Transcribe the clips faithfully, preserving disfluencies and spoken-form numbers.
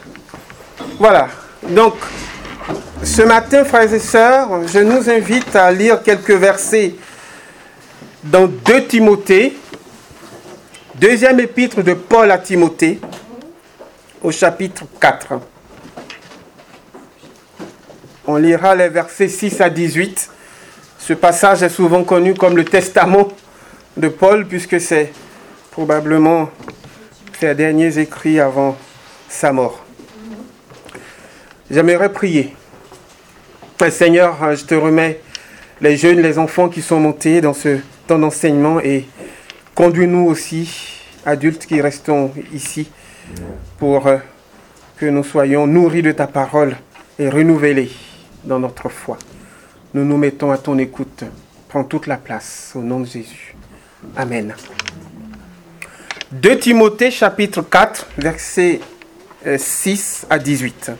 Voilà. Donc, ce matin, frères et sœurs, je nous invite à lire quelques versets dans deux Timothée, deuxième épître de Paul à Timothée, au chapitre quatre. On lira les versets six à dix-huit. Ce passage est souvent connu comme le testament de Paul, puisque c'est probablement ses derniers écrits avant sa mort. J'aimerais prier. Seigneur, je te remets les jeunes, les enfants qui sont montés dans ce temps d'enseignement et conduis-nous aussi, adultes qui restons ici, pour que nous soyons nourris de ta parole et renouvelés dans notre foi. Nous nous mettons à ton écoute. Prends toute la place au nom de Jésus. Amen. deux Timothée chapitre quatre, versets six à dix-huit.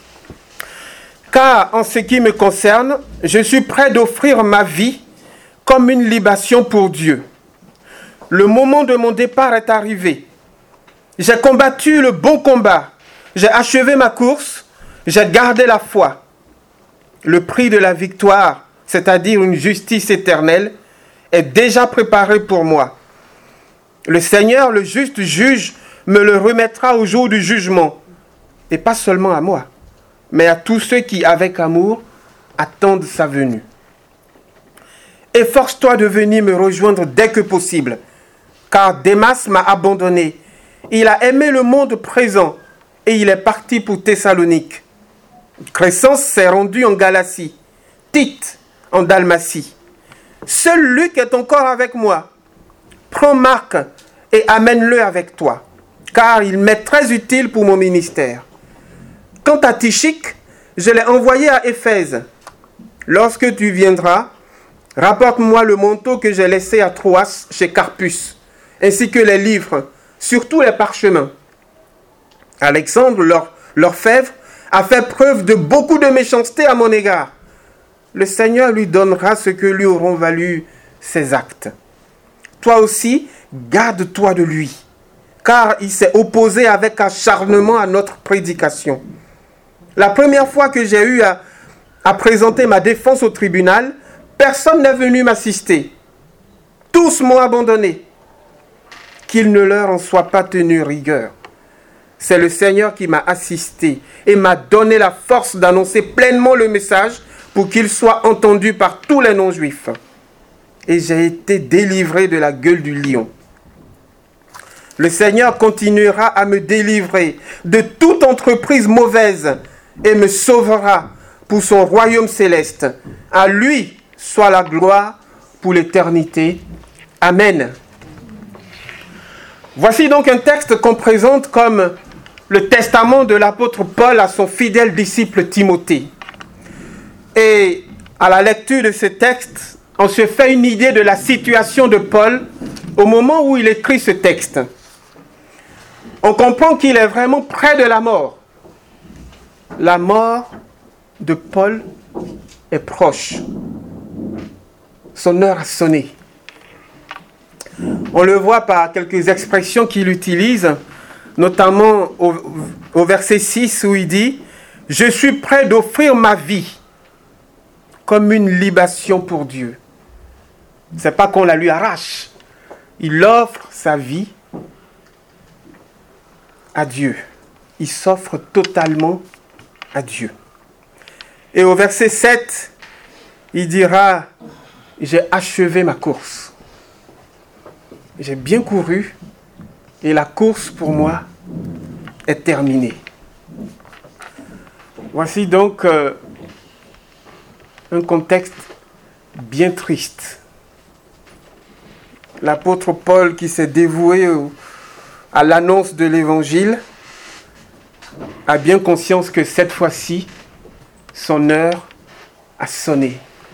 Car en ce qui me concerne, je suis prêt d'offrir ma vie comme une libation pour Dieu. Le moment de mon départ est arrivé. J'ai combattu le bon combat. J'ai achevé ma course. J'ai gardé la foi. Le prix de la victoire, c'est-à-dire une justice éternelle, est déjà préparé pour moi. Le Seigneur, le juste juge, me le remettra au jour du jugement. Et pas seulement à moi, mais à tous ceux qui, avec amour, attendent sa venue. Efforce-toi de venir me rejoindre dès que possible, car Démas m'a abandonné. Il a aimé le monde présent et il est parti pour Thessalonique. Crescence s'est rendu en Galatie, Tite en Dalmatie. Seul Luc est encore avec moi. Prends Marc et amène-le avec toi, car il m'est très utile pour mon ministère. Quant à Tychique, je l'ai envoyé à Éphèse. Lorsque tu viendras, rapporte-moi le manteau que j'ai laissé à Troas chez Carpus, ainsi que les livres, surtout les parchemins. Alexandre, leur, l'orfèvre, a fait preuve de beaucoup de méchanceté à mon égard. Le Seigneur lui donnera ce que lui auront valu ses actes. Toi aussi, garde-toi de lui, car il s'est opposé avec acharnement à notre prédication. La première fois que j'ai eu à, à présenter ma défense au tribunal, personne n'est venu m'assister. Tous m'ont abandonné. Qu'il ne leur en soit pas tenu rigueur. C'est le Seigneur qui m'a assisté et m'a donné la force d'annoncer pleinement le message pour qu'il soit entendu par tous les non-juifs. Et j'ai été délivré de la gueule du lion. Le Seigneur continuera à me délivrer de toute entreprise mauvaise et me sauvera pour son royaume céleste. À lui soit la gloire pour l'éternité. Amen. Voici donc un texte qu'on présente comme le testament de l'apôtre Paul à son fidèle disciple Timothée. Et à la lecture de ce texte, on se fait une idée de la situation de Paul au moment où il écrit ce texte. On comprend qu'il est vraiment près de la mort. La mort de Paul est proche. Son heure a sonné. On le voit par quelques expressions qu'il utilise, notamment au, au verset six où il dit « Je suis prêt d'offrir ma vie comme une libation pour Dieu. » Ce n'est pas qu'on la lui arrache. Il offre sa vie à Dieu. Il s'offre totalement à Dieu. Et au verset sept, il dira « J'ai achevé ma course. J'ai bien couru et la course pour moi est terminée. » Voici donc euh, un contexte bien triste. L'apôtre Paul qui s'est dévoué au, à l'annonce de l'évangile a bien conscience que cette fois-ci, son heure a sonné.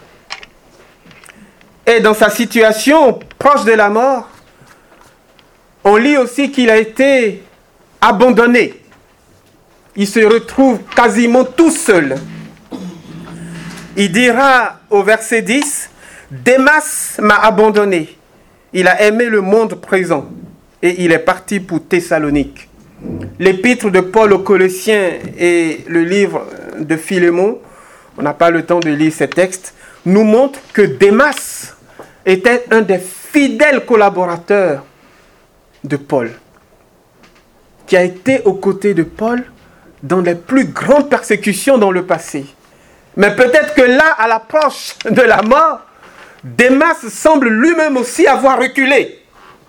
Et dans sa situation proche de la mort, on lit aussi qu'il a été abandonné. Il se retrouve quasiment tout seul. Il dira au verset dix, « Démas m'a abandonné. Il a aimé le monde présent et il est parti pour Thessalonique. » l'épître de Paul aux Colossiens et le livre de Philémon, on n'a pas le temps de lire ces textes, nous montrent que Démas était un des fidèles collaborateurs de Paul, qui a été aux côtés de Paul dans les plus grandes persécutions dans le passé. Mais peut-être que là, à l'approche de la mort, Démas semble lui-même aussi avoir reculé.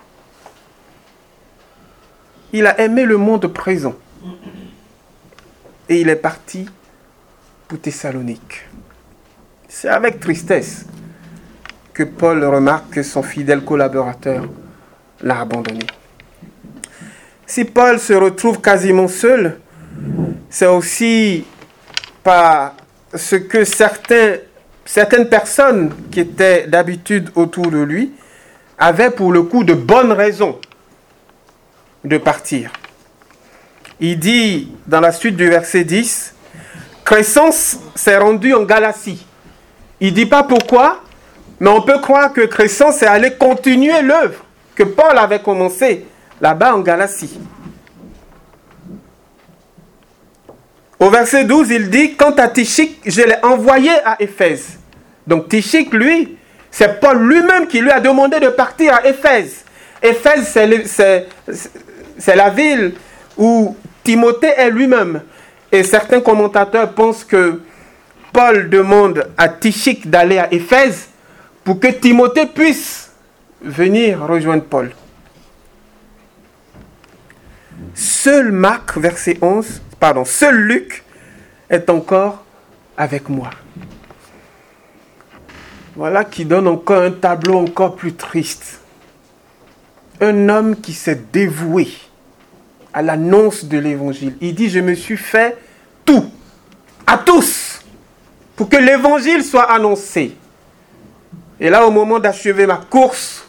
Il a aimé le monde présent. Et il est parti pour Thessalonique. C'est avec tristesse que Paul remarque que son fidèle collaborateur l'a abandonné. Si Paul se retrouve quasiment seul, c'est aussi par ce que certains, certaines personnes qui étaient d'habitude autour de lui avaient pour le coup de bonnes raisons de partir. Il dit dans la suite du verset dix, Crescence s'est rendu en Galatie. Il ne dit pas pourquoi, mais on peut croire que Crescence est allé continuer l'œuvre que Paul avait commencée là-bas en Galatie. Au verset douze, il dit, quant à Tychik, je l'ai envoyé à Éphèse. Donc Tychik, lui, c'est Paul lui-même qui lui a demandé de partir à Éphèse. Éphèse, c'est, le, c'est, c'est la ville où Timothée est lui-même. Et certains commentateurs pensent que Paul demande à Tychik d'aller à Éphèse pour que Timothée puisse venir rejoindre Paul. Seul Marc, verset onze, pardon, seul Luc est encore avec moi. Voilà qui donne encore un tableau encore plus triste. Un homme qui s'est dévoué à l'annonce de l'évangile. Il dit, je me suis fait tout, à tous, pour que l'évangile soit annoncé. Et là, au moment d'achever ma course,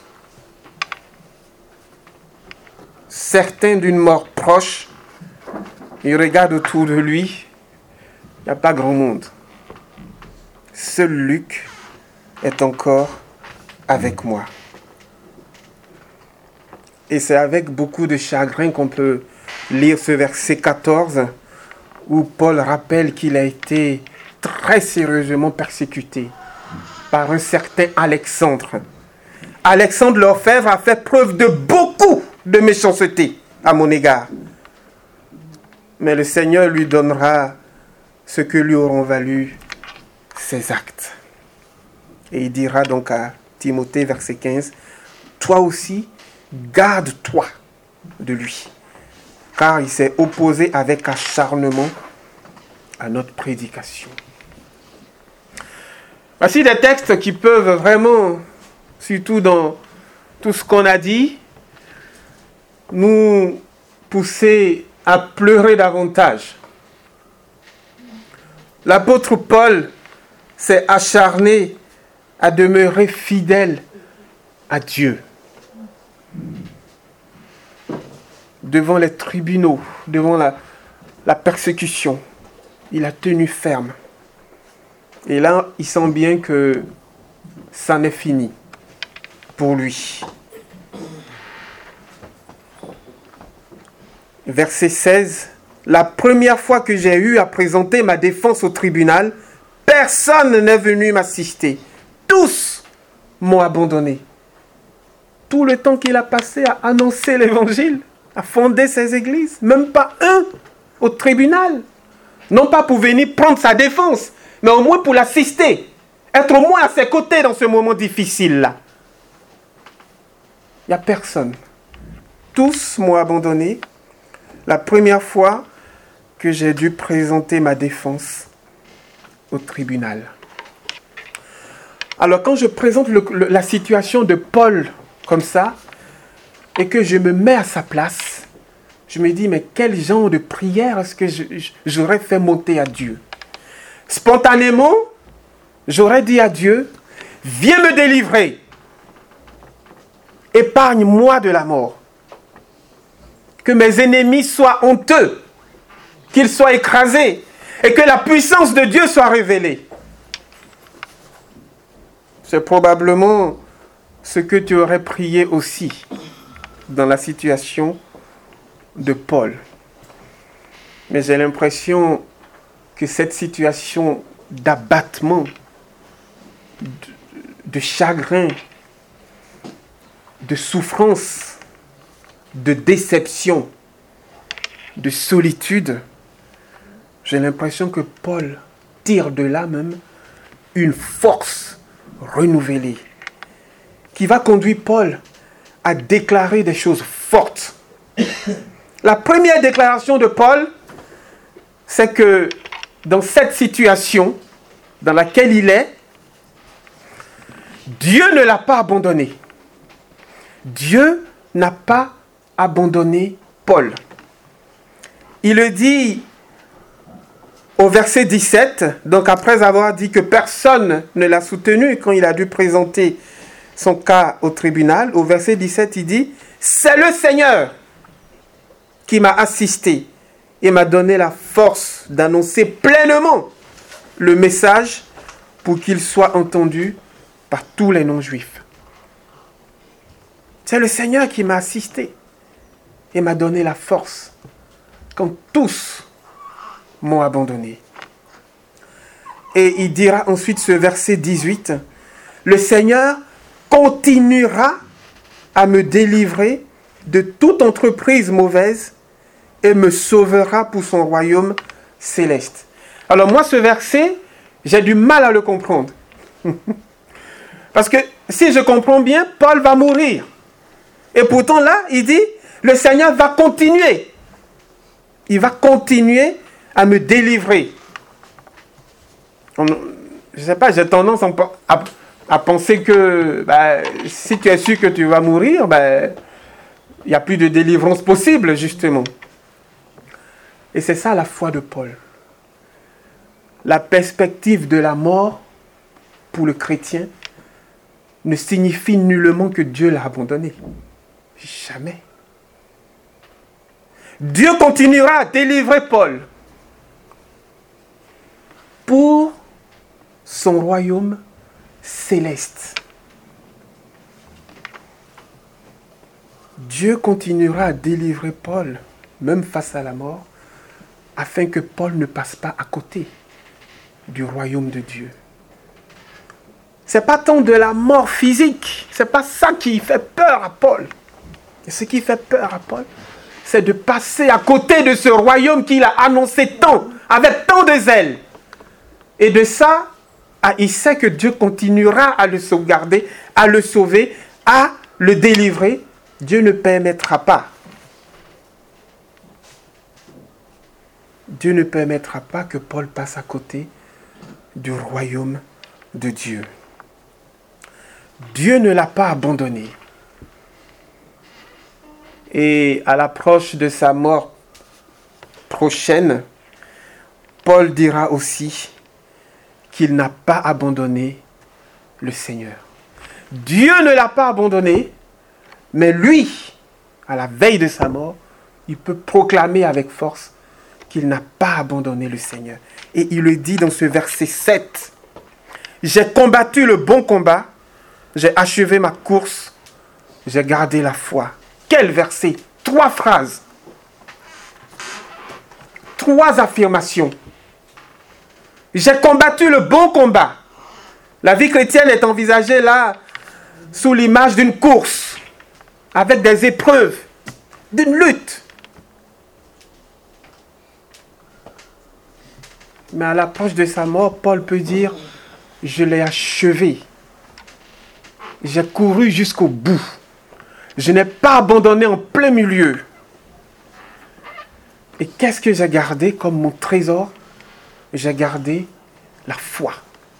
certain d'une mort proche, il regarde autour de lui, il n'y a pas grand monde. Seul Luc est encore avec moi. Et c'est avec beaucoup de chagrin qu'on peut lire ce verset quatorze, où Paul rappelle qu'il a été très sérieusement persécuté par un certain Alexandre. Alexandre l'Orfèvre a fait preuve de beaucoup de méchanceté à mon égard. Mais le Seigneur lui donnera ce que lui auront valu ses actes. Et il dira donc à Timothée, verset quinze, « Toi aussi, garde-toi de lui, car il s'est opposé avec acharnement à notre prédication. » Voici des textes qui peuvent vraiment, surtout dans tout ce qu'on a dit, nous pousser à pleurer davantage. L'apôtre Paul s'est acharné à demeurer fidèle à Dieu. Devant les tribunaux, devant la, la persécution, il a tenu ferme. Et là, il sent bien que ça n'est fini pour lui. Verset seize. La première fois que j'ai eu à présenter ma défense au tribunal, personne n'est venu m'assister. Tous m'ont abandonné. Tout le temps qu'il a passé à annoncer l'évangile, à fonder ses églises, même pas un au tribunal. Non pas pour venir prendre sa défense, mais au moins pour l'assister. Être au moins à ses côtés dans ce moment difficile-là. Il n'y a personne. Tous m'ont abandonné. La première fois que j'ai dû présenter ma défense au tribunal. Alors quand je présente le, le, la situation de Paul comme ça, et que je me mets à sa place, je me dis, mais quel genre de prière est-ce que je, je, j'aurais fait monter à Dieu? Spontanément, j'aurais dit à Dieu, viens me délivrer, épargne-moi de la mort. Que mes ennemis soient honteux, qu'ils soient écrasés, et que la puissance de Dieu soit révélée. C'est probablement ce que tu aurais prié aussi dans la situation de Paul. Mais j'ai l'impression que cette situation d'abattement, de, de chagrin, de souffrance, de déception, de solitude, j'ai l'impression que Paul tire de là même une force renouvelée qui va conduire Paul à déclarer des choses fortes. La première déclaration de Paul, c'est que dans cette situation dans laquelle il est, Dieu ne l'a pas abandonné. Dieu n'a pas abandonné Paul. Il le dit au verset dix-sept, donc après avoir dit que personne ne l'a soutenu quand il a dû présenter son cas au tribunal, au verset dix-sept, il dit « C'est le Seigneur qui m'a assisté et m'a donné la force d'annoncer pleinement le message pour qu'il soit entendu par tous les non-juifs. » C'est le Seigneur qui m'a assisté et m'a donné la force quand tous m'ont abandonné. Et il dira ensuite ce verset dix-huit, « Le Seigneur continuera à me délivrer de toute entreprise mauvaise et me sauvera pour son royaume céleste. » Alors moi, ce verset, j'ai du mal à le comprendre. Parce que si je comprends bien, Paul va mourir. Et pourtant là, il dit, le Seigneur va continuer. Il va continuer à me délivrer. On, je ne sais pas, j'ai tendance à, à, à penser que bah, si tu es sûr que tu vas mourir, bah, il n'y a plus de délivrance possible, justement. Et c'est ça la foi de Paul. La perspective de la mort pour le chrétien ne signifie nullement que Dieu l'a abandonné. Jamais. Dieu continuera à délivrer Paul pour son royaume céleste. Dieu continuera à délivrer Paul, même face à la mort, afin que Paul ne passe pas à côté du royaume de Dieu. Ce n'est pas tant de la mort physique, ce n'est pas ça qui fait peur à Paul. Et ce qui fait peur à Paul, c'est de passer à côté de ce royaume qu'il a annoncé tant, avec tant de zèle. Et de ça, ah, il sait que Dieu continuera à le sauvegarder, à le sauver, à le délivrer. Dieu ne permettra pas. Dieu ne permettra pas que Paul passe à côté du royaume de Dieu. Dieu ne l'a pas abandonné. Et à l'approche de sa mort prochaine, Paul dira aussi qu'il n'a pas abandonné le Seigneur. Dieu ne l'a pas abandonné, mais lui, à la veille de sa mort, il peut proclamer avec force qu'il n'a pas abandonné le Seigneur. Et il le dit dans ce verset sept. « J'ai combattu le bon combat, j'ai achevé ma course, j'ai gardé la foi. » Quel verset? Trois phrases. Trois affirmations. J'ai combattu le bon combat. La vie chrétienne est envisagée là sous l'image d'une course, avec des épreuves, d'une lutte. Mais à l'approche de sa mort, Paul peut dire, je l'ai achevé. J'ai couru jusqu'au bout. Je n'ai pas abandonné en plein milieu. Et qu'est-ce que j'ai gardé comme mon trésor? J'ai gardé la foi.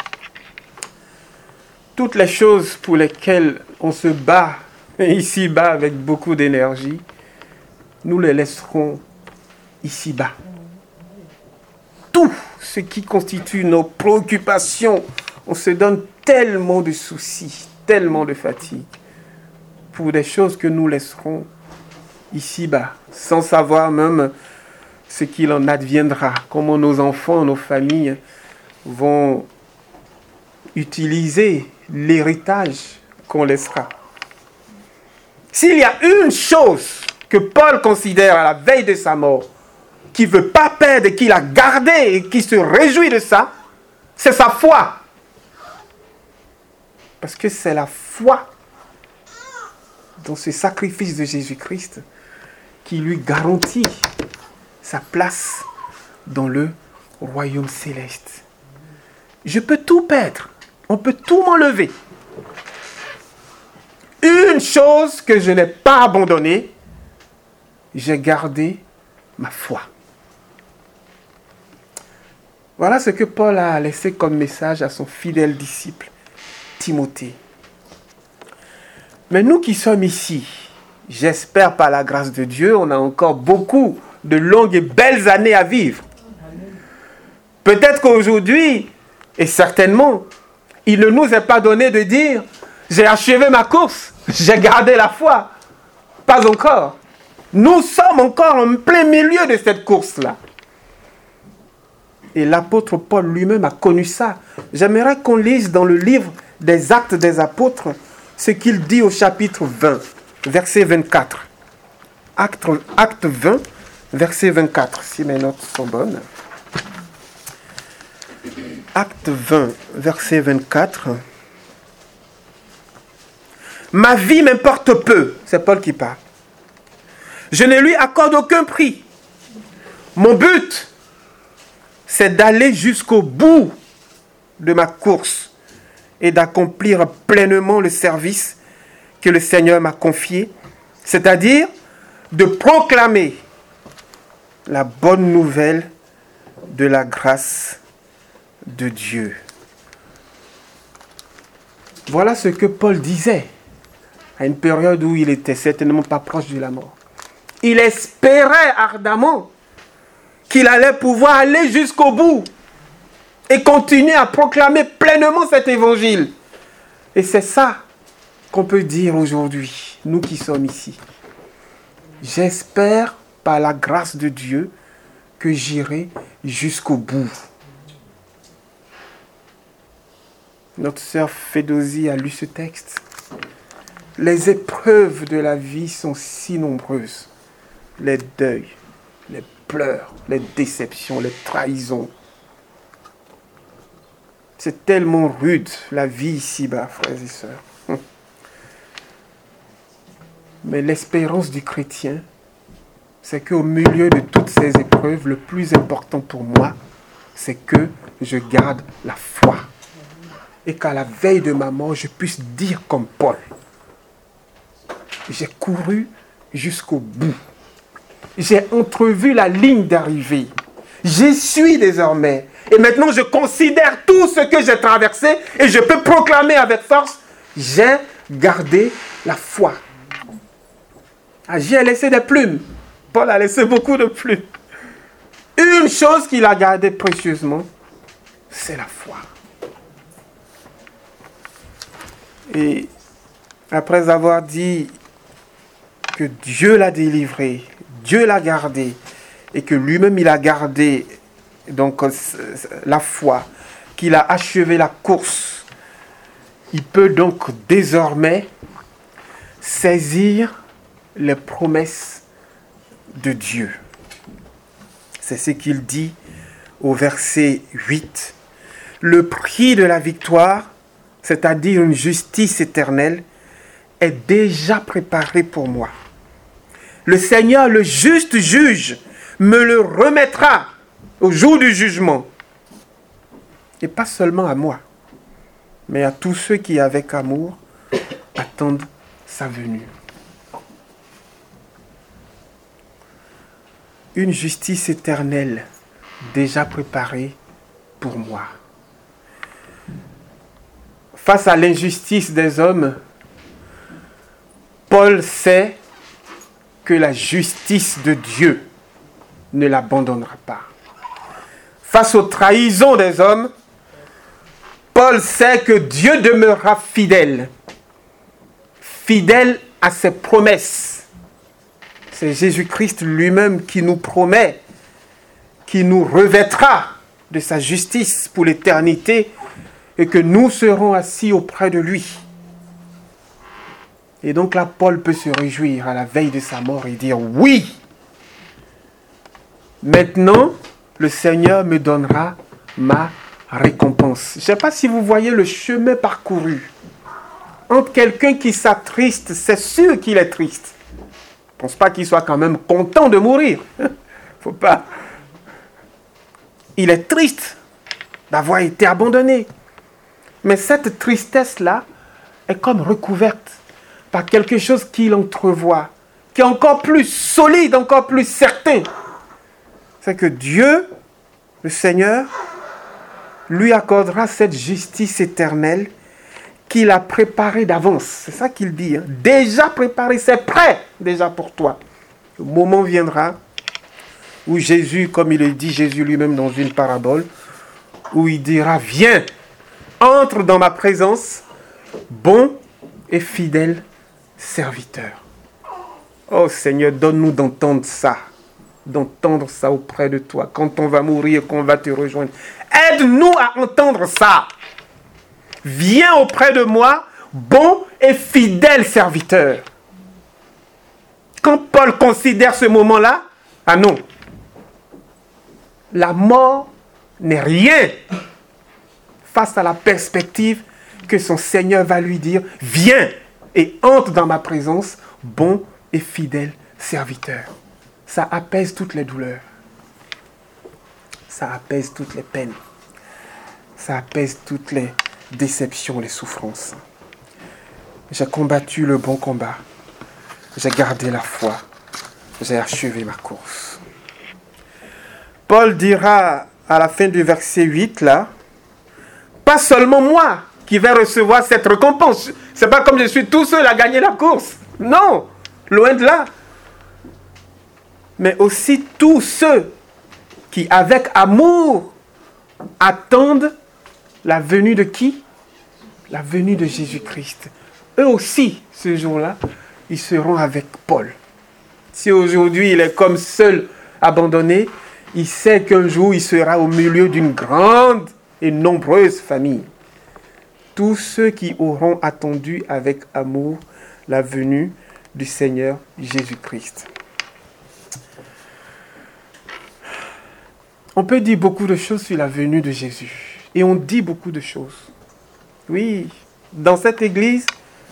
Toutes les choses pour lesquelles on se bat ici-bas avec beaucoup d'énergie, nous les laisserons ici-bas. Tout ce qui constitue nos préoccupations, on se donne tellement de soucis, tellement de fatigue, pour des choses que nous laisserons ici-bas, sans savoir même ce qu'il en adviendra, comment nos enfants, nos familles vont utiliser l'héritage qu'on laissera. S'il y a une chose que Paul considère à la veille de sa mort qui ne veut pas perdre et qui l'a gardé et qui se réjouit de ça, c'est sa foi. Parce que c'est la foi dans ce sacrifice de Jésus-Christ qui lui garantit sa place dans le royaume céleste. Je peux tout perdre, on peut tout m'enlever. Une chose que je n'ai pas abandonnée, j'ai gardé ma foi. Voilà ce que Paul a laissé comme message à son fidèle disciple, Timothée. Mais nous qui sommes ici, j'espère par la grâce de Dieu, on a encore beaucoup de longues et belles années à vivre. Peut-être qu'aujourd'hui, et certainement, il ne nous est pas donné de dire « J'ai achevé ma course, j'ai gardé la foi ». Pas encore. Nous sommes encore en plein milieu de cette course-là. Et l'apôtre Paul lui-même a connu ça. J'aimerais qu'on lise dans le livre des Actes des Apôtres ce qu'il dit au chapitre vingt, verset vingt-quatre. Acte, acte vingt, verset vingt-quatre, si mes notes sont bonnes. Acte vingt, verset vingt-quatre. Ma vie m'importe peu, c'est Paul qui parle. Je ne lui accorde aucun prix. Mon but, c'est d'aller jusqu'au bout de ma course et d'accomplir pleinement le service que le Seigneur m'a confié, c'est-à-dire de proclamer la bonne nouvelle de la grâce de Dieu. Voilà ce que Paul disait à une période où il était certainement pas proche de la mort. Il espérait ardemment qu'il allait pouvoir aller jusqu'au bout et continuer à proclamer pleinement cet évangile. Et c'est ça qu'on peut dire aujourd'hui, nous qui sommes ici. J'espère par la grâce de Dieu que j'irai jusqu'au bout. Notre sœur Fédosie a lu ce texte. Les épreuves de la vie sont si nombreuses. Les deuils, les pleurs, les déceptions, les trahisons. C'est tellement rude, la vie ici-bas, frères et sœurs. Mais l'espérance du chrétien, c'est qu'au milieu de toutes ces épreuves, le plus important pour moi, c'est que je garde la foi. Et qu'à la veille de ma mort, je puisse dire comme Paul, j'ai couru jusqu'au bout. J'ai entrevu la ligne d'arrivée. J'y suis désormais. Et maintenant, je considère tout ce que j'ai traversé et je peux proclamer avec force, j'ai gardé la foi. Ah, j'y ai laissé des plumes. Paul a laissé beaucoup de plumes. Une chose qu'il a gardée précieusement, c'est la foi. Et après avoir dit que Dieu l'a délivré, Dieu l'a gardé, et que lui-même il a gardé donc la foi, qu'il a achevé la course, il peut donc désormais saisir les promesses de Dieu. C'est ce qu'il dit au verset huit. Le prix de la victoire, c'est-à-dire une justice éternelle, est déjà préparé pour moi. Le Seigneur, le juste juge, me le remettra au jour du jugement. Et pas seulement à moi, mais à tous ceux qui, avec amour, attendent sa venue. Une justice éternelle déjà préparée pour moi. Face à l'injustice des hommes, Paul sait que la justice de Dieu ne l'abandonnera pas. Face aux trahisons des hommes, Paul sait que Dieu demeurera fidèle, fidèle à ses promesses. C'est Jésus-Christ lui-même qui nous promet, qui nous revêtra de sa justice pour l'éternité et que nous serons assis auprès de lui. Et donc là, Paul peut se réjouir à la veille de sa mort et dire « Oui, Maintenant, le Seigneur me donnera ma récompense. Je ne sais pas si vous voyez le chemin parcouru. Entre quelqu'un qui s'attriste, c'est sûr qu'il est triste. Je ne pense pas qu'il soit quand même content de mourir. Faut pas. Il est triste d'avoir été abandonné. Mais cette tristesse-là est comme recouverte par quelque chose qu'il entrevoit, qui est encore plus solide, encore plus certain. C'est que Dieu, le Seigneur, lui accordera cette justice éternelle qu'il a préparée d'avance. C'est ça qu'il dit. Hein. Déjà préparé, c'est prêt déjà pour toi. Le moment viendra où Jésus, comme il le dit Jésus lui-même dans une parabole, où il dira, viens, entre dans ma présence, bon et fidèle serviteur. Oh Seigneur, donne-nous d'entendre ça, d'entendre ça auprès de toi, quand on va mourir, qu'on va te rejoindre. Aide-nous à entendre ça. Viens auprès de moi, bon et fidèle serviteur. Quand Paul considère ce moment-là, ah non, la mort n'est rien face à la perspective que son Seigneur va lui dire, viens et entre dans ma présence, bon et fidèle serviteur. Ça apaise toutes les douleurs. Ça apaise toutes les peines. Ça apaise toutes les déceptions, les souffrances. J'ai combattu le bon combat. J'ai gardé la foi. J'ai achevé ma course. Paul dira à la fin du verset huit, là, pas seulement moi qui vais recevoir cette récompense. C'est pas comme je suis tout seul à gagner la course. Non, loin de là. Mais aussi tous ceux qui, avec amour, attendent la venue de qui? La venue de Jésus-Christ. Eux aussi, ce jour-là, ils seront avec Paul. Si aujourd'hui il est comme seul, abandonné, il sait qu'un jour il sera au milieu d'une grande et nombreuse famille. Tous ceux qui auront attendu avec amour la venue du Seigneur Jésus-Christ. On peut dire beaucoup de choses sur la venue de Jésus. Et on dit beaucoup de choses. Oui, dans cette église,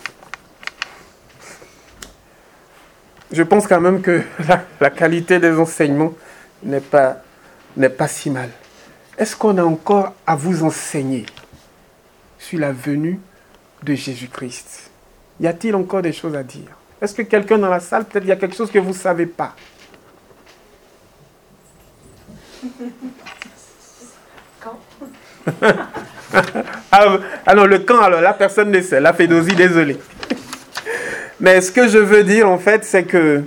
je pense quand même que la, la qualité des enseignements n'est pas, n'est pas si mal. Est-ce qu'on a encore à vous enseigner sur la venue de Jésus-Christ? Y a-t-il encore des choses à dire? Est-ce que quelqu'un dans la salle, peut-être il y a quelque chose que vous ne savez pas? Quand? ah, alors le quand, alors la personne ne sait. La Fédosie, désolé. Mais ce que je veux dire en fait, c'est que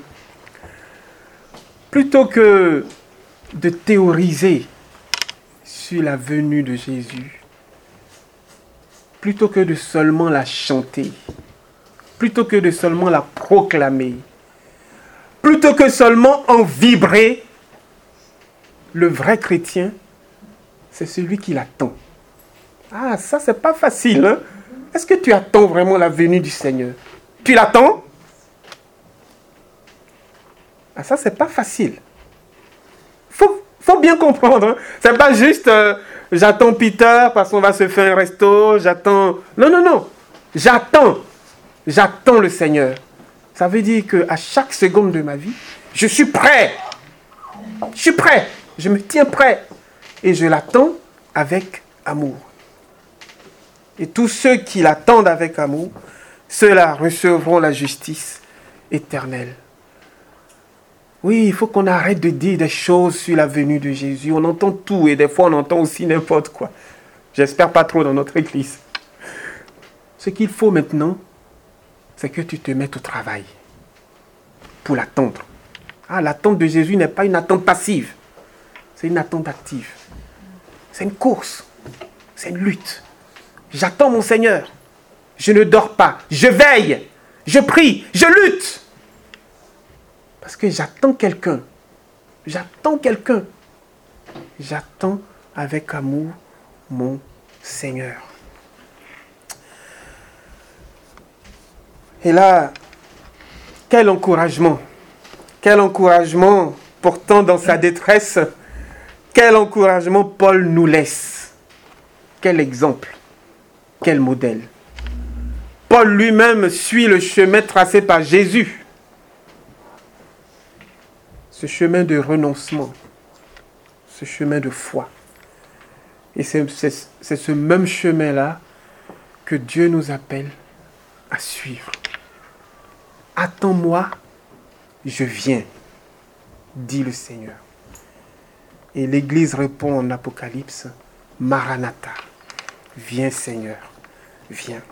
plutôt que de théoriser sur la venue de Jésus, plutôt que de seulement la chanter, plutôt que de seulement la proclamer, plutôt que seulement en vibrer, le vrai chrétien, c'est celui qui l'attend. Ah, ça, c'est pas facile, hein? Est-ce que tu attends vraiment la venue du Seigneur? Tu l'attends? Ah, ça, c'est pas facile. Faut, faut bien comprendre, hein? C'est pas juste, euh, j'attends Peter parce qu'on va se faire un resto, j'attends... Non, non, non. J'attends. J'attends le Seigneur. Ça veut dire qu'à chaque seconde de ma vie, je suis prêt. Je suis prêt. Je me tiens prêt. Et je l'attends avec amour. Et tous ceux qui l'attendent avec amour, ceux-là recevront la justice éternelle. Oui, il faut qu'on arrête de dire des choses sur la venue de Jésus. On entend tout et des fois on entend aussi n'importe quoi. J'espère pas trop dans notre église. Ce qu'il faut maintenant, c'est que tu te mettes au travail pour l'attendre. Ah, l'attente de Jésus n'est pas une attente passive. C'est une attente active. C'est une course. C'est une lutte. J'attends mon Seigneur. Je ne dors pas. Je veille. Je prie. Je lutte. Parce que j'attends quelqu'un. J'attends quelqu'un. J'attends avec amour mon Seigneur. Et là, quel encouragement. Quel encouragement Pourtant, dans sa détresse, quel encouragement Paul nous laisse. Quel exemple, quel modèle. Paul lui-même suit le chemin tracé par Jésus. Ce chemin de renoncement, ce chemin de foi. Et c'est, c'est, c'est ce même chemin-là que Dieu nous appelle à suivre. Attends-moi, je viens, dit le Seigneur. Et l'Église répond en Apocalypse, Maranatha, viens Seigneur, viens.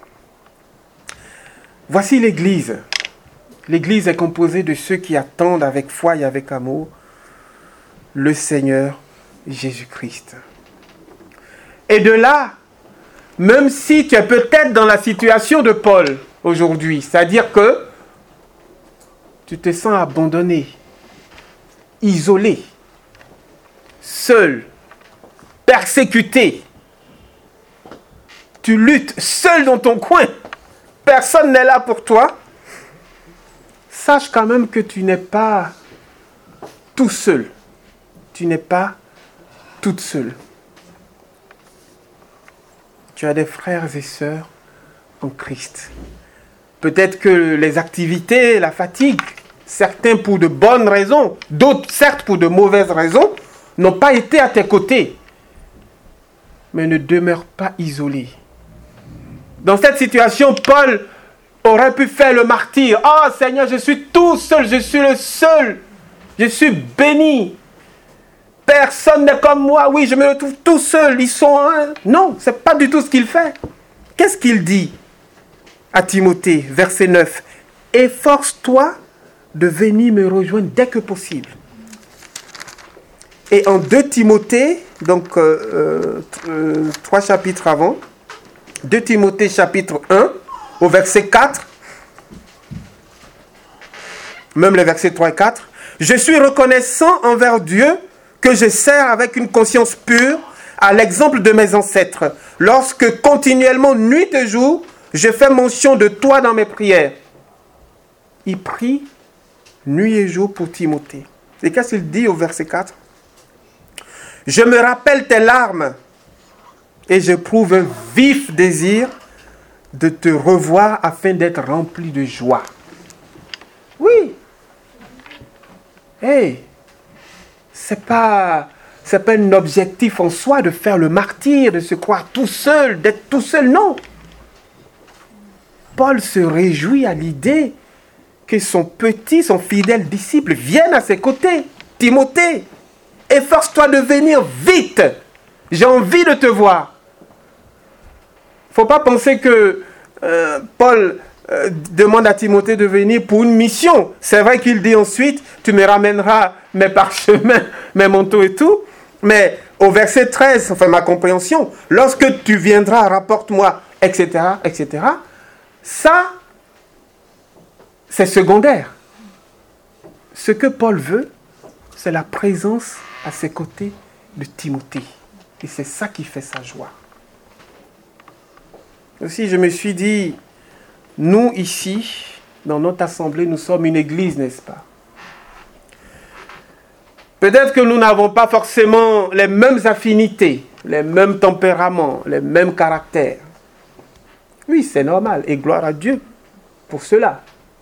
Voici l'Église. L'Église est composée de ceux qui attendent avec foi et avec amour le Seigneur Jésus-Christ. Et de là, même si tu es peut-être dans la situation de Paul aujourd'hui, c'est-à-dire que tu te sens abandonné, isolé, seul, persécuté, tu luttes seul dans ton coin, personne n'est là pour toi, sache quand même que tu n'es pas tout seul, tu n'es pas toute seule. Tu as des frères et sœurs en Christ. Peut-être que les activités, la fatigue, certains pour de bonnes raisons, d'autres certes pour de mauvaises raisons, n'ont pas été à tes côtés. Mais ne demeure pas isolé. Dans cette situation, Paul aurait pu faire le martyr. « Oh Seigneur, je suis tout seul, je suis le seul, je suis béni. Personne n'est comme moi, oui, je me retrouve tout seul, ils sont un. » Non, ce n'est pas du tout ce qu'il fait. Qu'est-ce qu'il dit à Timothée, verset neuf? « Efforce-toi de venir me rejoindre dès que possible. » Et en deux Timothée, donc euh, euh, trois chapitres avant, deux Timothée chapitre un, au verset quatre, même les versets trois et quatre, « Je suis reconnaissant envers Dieu que je sers avec une conscience pure, à l'exemple de mes ancêtres, lorsque continuellement, nuit et jour, je fais mention de toi dans mes prières. » Il prie nuit et jour pour Timothée. Et qu'est-ce qu'il dit au verset quatre? « Je me rappelle tes larmes et j'éprouve un vif désir de te revoir afin d'être rempli de joie. » Oui. Hey, c'est pas, c'est pas un objectif en soi de faire le martyr, de se croire tout seul, d'être tout seul, non. Paul se réjouit à l'idée que son petit, son fidèle disciple vienne à ses côtés. Timothée, efforce-toi de venir vite. J'ai envie de te voir. Il ne faut pas penser que euh, Paul euh, demande à Timothée de venir pour une mission. C'est vrai qu'il dit ensuite, tu me ramèneras mes parchemins, mes manteaux et tout. Mais au verset treize, enfin ma compréhension, lorsque tu viendras, rapporte-moi, et cetera, et cetera. Ça, c'est secondaire. Ce que Paul veut, c'est la présence à ses côtés de Timothée. Et c'est ça qui fait sa joie. Aussi, je me suis dit, nous ici, dans notre assemblée, nous sommes une église, n'est-ce pas? Peut-être que nous n'avons pas forcément les mêmes affinités, les mêmes tempéraments, les mêmes caractères. Oui, c'est normal, et gloire à Dieu pour cela.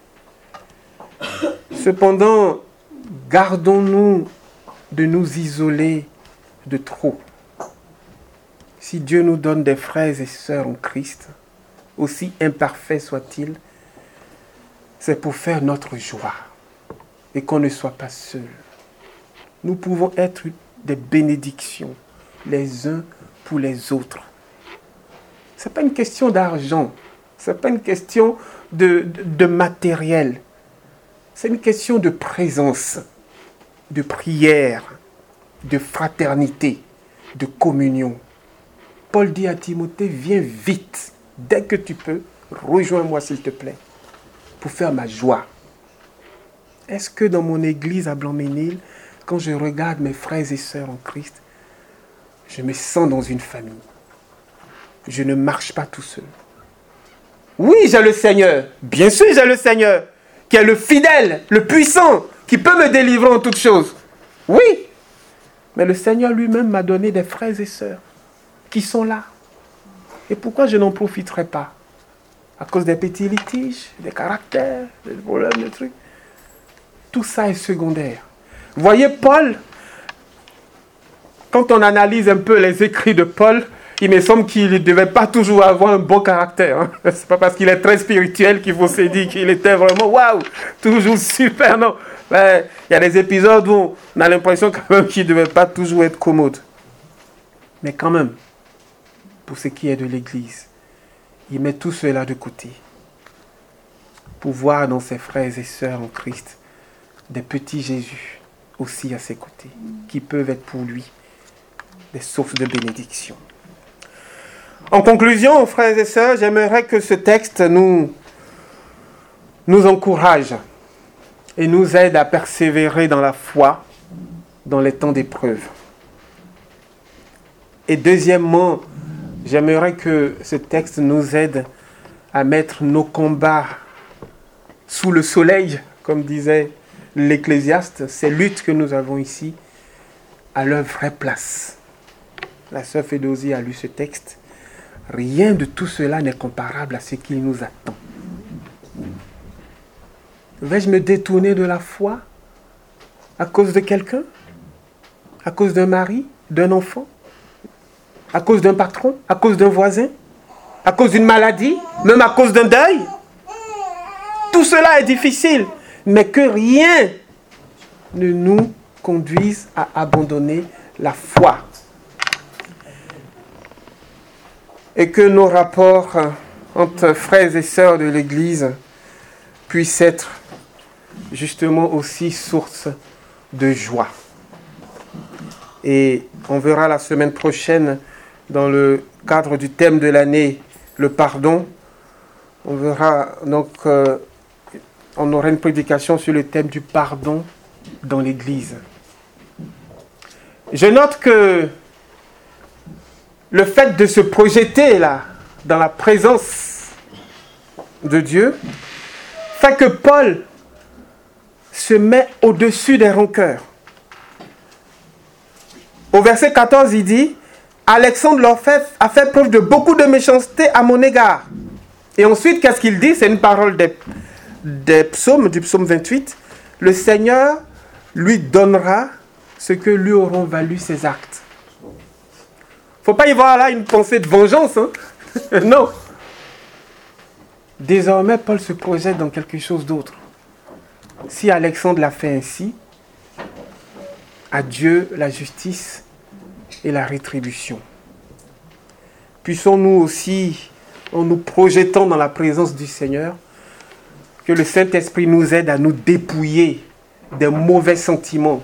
Cependant, gardons-nous de nous isoler de trop. Si Dieu nous donne des frères et sœurs en Christ, aussi imparfaits soient-ils, c'est pour faire notre joie et qu'on ne soit pas seuls. Nous pouvons être des bénédictions les uns pour les autres. Ce n'est pas une question d'argent, ce n'est pas une question de, de, de matériel. C'est une question de présence, de prière, de fraternité, de communion. Paul dit à Timothée, viens vite, dès que tu peux, rejoins-moi s'il te plaît, pour faire ma joie. Est-ce que dans mon église à Blanc-Ménil, quand je regarde mes frères et sœurs en Christ, je me sens dans une famille? Je ne marche pas tout seul. Oui, j'ai le Seigneur. Bien sûr, j'ai le Seigneur, qui est le fidèle, le puissant, qui peut me délivrer en toutes choses. Oui, mais le Seigneur lui-même m'a donné des frères et sœurs qui sont là. Et pourquoi je n'en profiterai pas? À cause des petits litiges, des caractères, des problèmes, des trucs. Tout ça est secondaire. Vous voyez, Paul, quand on analyse un peu les écrits de Paul, il me semble qu'il ne devait pas toujours avoir un bon caractère. Hein. Ce n'est pas parce qu'il est très spirituel qu'il faut se dire qu'il était vraiment waouh, toujours super. Non, mais il y a des épisodes où on a l'impression quand même qu'il ne devait pas toujours être commode. Mais quand même, pour ce qui est de l'Église, il met tout cela de côté pour voir dans ses frères et sœurs en Christ des petits Jésus aussi à ses côtés, qui peuvent être pour lui des sources de bénédiction. En conclusion, frères et sœurs, j'aimerais que ce texte nous, nous encourage et nous aide à persévérer dans la foi dans les temps d'épreuve. Et deuxièmement, j'aimerais que ce texte nous aide à mettre nos combats sous le soleil, comme disait l'Ecclésiaste, ces luttes que nous avons ici, à leur vraie place. La sœur Fédosie a lu ce texte. Rien de tout cela n'est comparable à ce qui nous attend. Vais-je me détourner de la foi à cause de quelqu'un? À cause d'un mari? D'un enfant? À cause d'un patron? À cause d'un voisin? À cause d'une maladie? Même à cause d'un deuil? Tout cela est difficile, mais que rien ne nous conduise à abandonner la foi. Et que nos rapports entre frères et sœurs de l'Église puissent être justement aussi source de joie. Et on verra la semaine prochaine, dans le cadre du thème de l'année, le pardon, on verra donc, euh, on aura une prédication sur le thème du pardon dans l'Église. Je note que le fait de se projeter là, dans la présence de Dieu, fait que Paul se met au-dessus des rancœurs. Au verset quatorze, il dit « Alexandre leur fait, a fait preuve de beaucoup de méchanceté à mon égard. » Et ensuite, qu'est-ce qu'il dit? C'est une parole des, des psaumes, du psaume vingt-huit. « Le Seigneur lui donnera ce que lui auront valu ses actes. » Il ne faut pas y voir là une pensée de vengeance. Hein? Non. Désormais, Paul se projette dans quelque chose d'autre. Si Alexandre l'a fait ainsi, à Dieu la justice et la rétribution. Puissons-nous aussi, en nous projetant dans la présence du Seigneur, que le Saint-Esprit nous aide à nous dépouiller des mauvais sentiments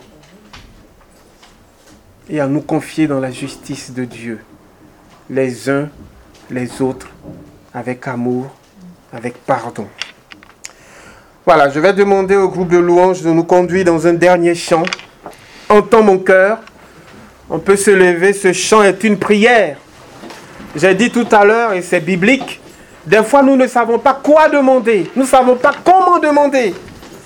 et à nous confier dans la justice de Dieu, les uns les autres, avec amour, avec pardon. Voilà, je vais demander au groupe de louanges de nous conduire dans un dernier chant. Entends mon cœur. On peut se lever, ce chant est une prière. J'ai dit tout à l'heure, et c'est biblique, des fois nous ne savons pas quoi demander, nous ne savons pas comment demander.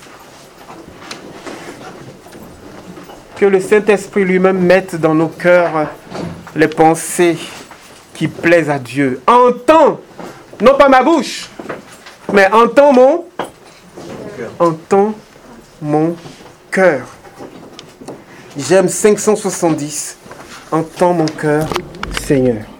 Que le Saint-Esprit lui-même mette dans nos cœurs les pensées qui plaisent à Dieu. Entends, non pas ma bouche, mais entends mon cœur. Entends mon cœur. J'aime cinq cent soixante-dix. Entends mon cœur, Seigneur.